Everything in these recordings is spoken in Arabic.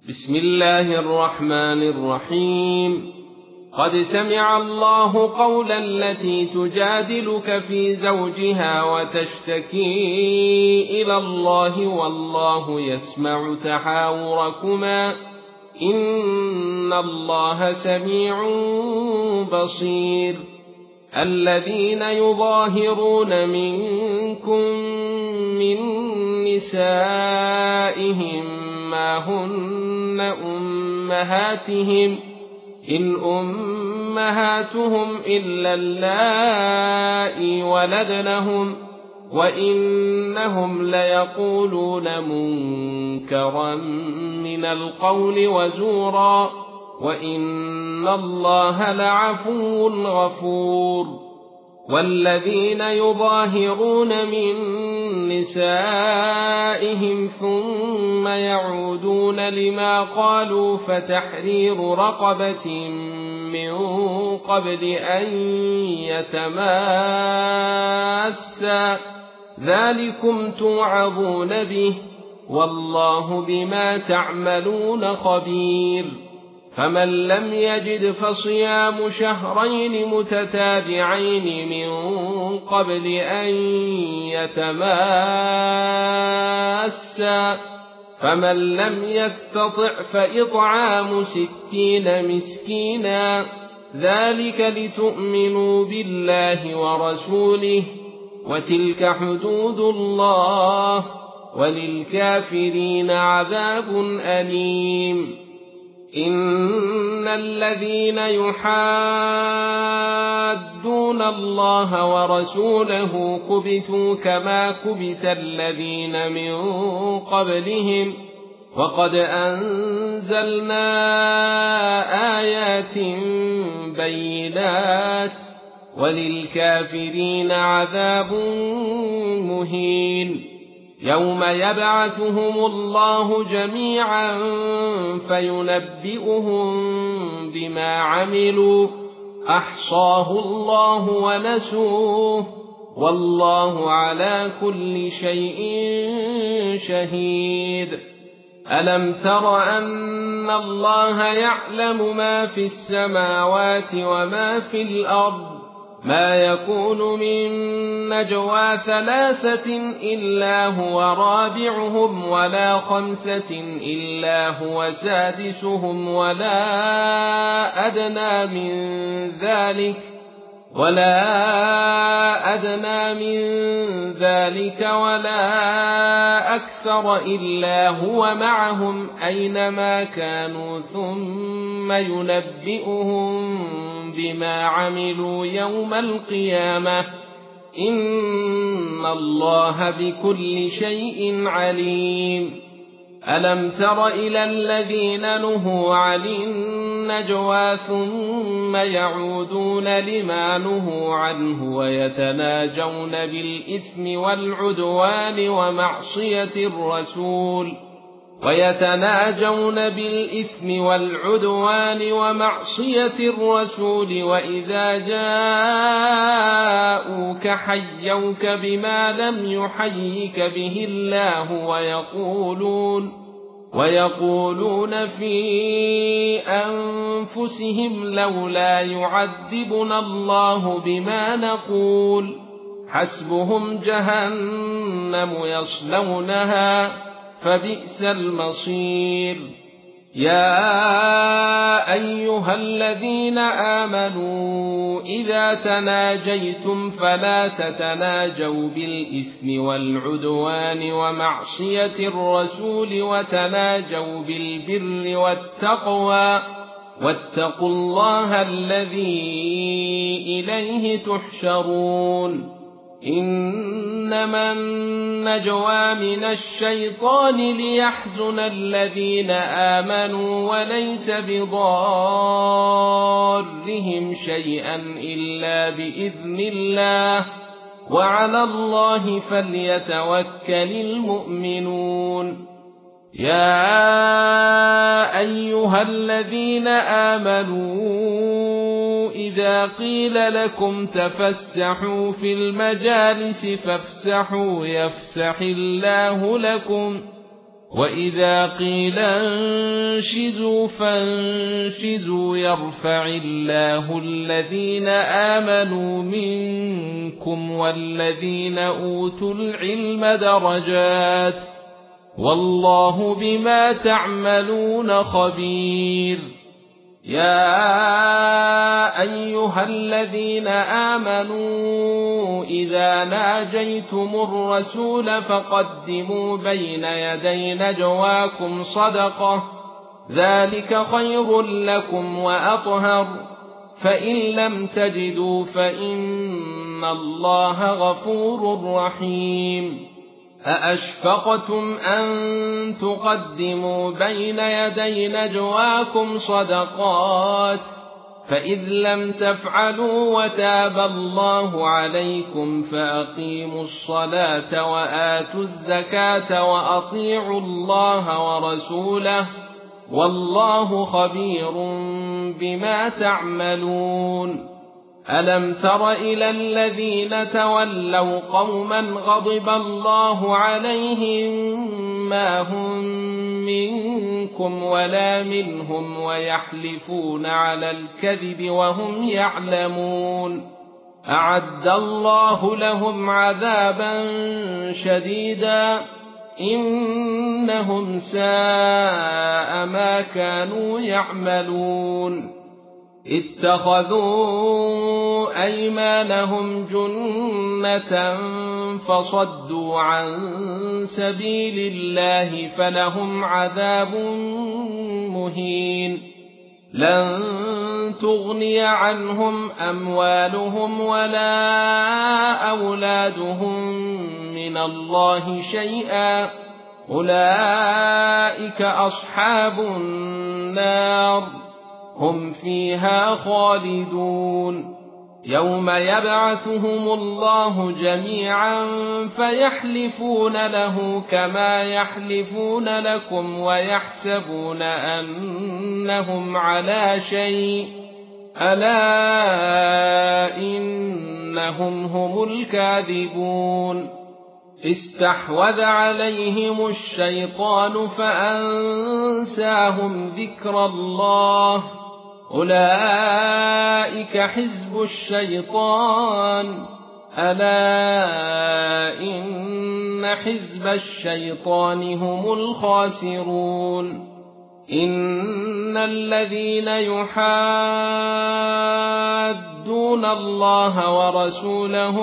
بسم الله الرحمن الرحيم. قد سمع الله قول التي تجادلك في زوجها وتشتكي إلى الله والله يسمع تحاوركما إن الله سميع بصير. الذين يظاهرون منكم من نسائهم ما هن أمهاتهم إن أمهاتهم إلا اللائي ولدنهم وإنهم ليقولون منكرا من القول وزورا وإن الله لعفو غفور. والذين يظاهرون من نسائهم ثم يعودون لما قالوا فتحرير رقبة من قبل أن يتماسا ذلكم توعظون به والله بما تعملون خبير. فمن لم يجد فصيام شهرين متتابعين من قبل أن يتماسا فمن لم يستطع فإطعام 60 مسكينا ذلك لتؤمنوا بالله ورسوله وتلك حدود الله وللكافرين عذاب أليم. إن الذين يحادون الله ورسوله كبتوا كما كبت الذين من قبلهم وقد أنزلنا آيات بينات وللكافرين عذاب مهين. يوم يبعثهم الله جميعا فينبئهم بما عملوا أحصاه الله ونسوه والله على كل شيء شهيد. ألم تر أن الله يعلم ما في السماوات وما في الأرض ما يكون من نجوى 3 إلا هو رابعهم ولا 5 إلا هو سادسهم ولا أدنى من ذلك ولا أكثر إلا هو معهم أينما كانوا ثم ينبئهم بما عملوا يوم القيامة إن الله بكل شيء عليم. ألم تر إلى الذين نهوا عن النجوى ثم يعودون لما نهوا عنه ويتناجون بالإثم والعدوان ومعصية الرسول وإذا جاءوك حيوك بما لم يحيك به الله ويقولون في أنفسهم لولا يعذبنا الله بما نقول حسبهم جهنم يصلونها فبئس المصير. يا أيها الذين آمنوا إذا تناجيتم فلا تتناجوا بالإثم والعدوان ومعصية الرسول وتناجوا بالبر والتقوى واتقوا الله الذي إليه تحشرون. إنما النجوى من الشيطان ليحزن الذين آمنوا وليس بضارهم شيئا إلا بإذن الله وعلى الله فليتوكل المؤمنون. يا أيها الذين آمنوا إذا قيل لكم تفسحوا في المجالس فافسحوا يفسح الله لكم وإذا قيل انشزوا فانشزوا يرفع الله الذين آمنوا منكم والذين أوتوا العلم درجات والله بما تعملون خبير. يا أيها الذين آمنوا إذا ناجيتم الرسول فقدموا بين يدي نجواكم صدقة ذلك خير لكم وأطهر فإن لم تجدوا فإن الله غفور رحيم. أأشفقتم أن تقدموا بين يدي نجواكم صدقات فإذ لم تفعلوا وتاب الله عليكم فأقيموا الصلاة وآتوا الزكاة وأطيعوا الله ورسوله والله خبير بما تعملون. ألم تر إلى الذين تولوا قوما غضب الله عليهم ما هم منكم ولا منهم ويحلفون على الكذب وهم يعلمون أعد الله لهم عذابا شديدا إنهم ساء ما كانوا يعملون. اتخذوا أيمانهم جنة فصدوا عن سبيل الله فلهم عذاب مهين. لن تغني عنهم أموالهم ولا أولادهم من الله شيئا أولئك أصحاب النار هم فيها خالدون. يوم يبعثهم الله جميعا فيحلفون له كما يحلفون لكم ويحسبون أنهم على شيء ألا إنهم هم الكاذبون. استحوذ عليهم الشيطان فأنساهم ذكر الله أولئك حزب الشيطان ألا إن حزب الشيطان هم الخاسرون. إن الذين يحادون الله ورسوله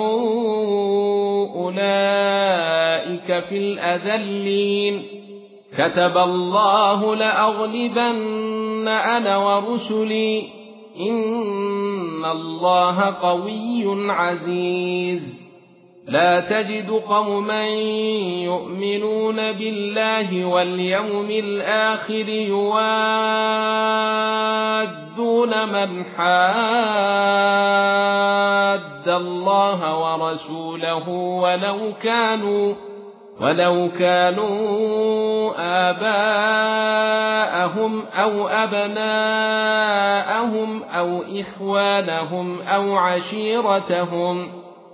أولئك في الأذلين. كتب الله لأغلبن أنا ورسلي إن الله قوي عزيز. لا تجد قوما يؤمنون بالله واليوم الآخر يوادون من حاد الله ورسوله ولو كانوا آباءهم أو أبناءهم أو إخوانهم أو عشيرتهم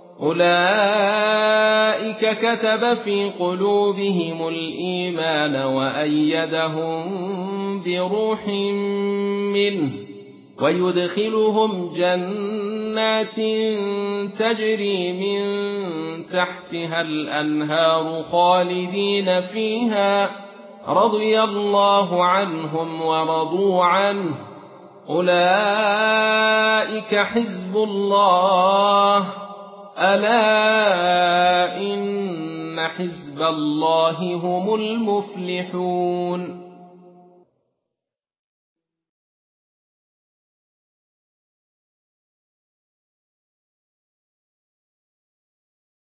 أولئك كتب في قلوبهم الإيمان وأيدهم بروح منه ويدخلهم جنات تجري من تحتها الأنهار خالدين فيها رضي الله عنهم ورضوا عنه أولئك حزب الله ألا إن حزب الله هم المفلحون.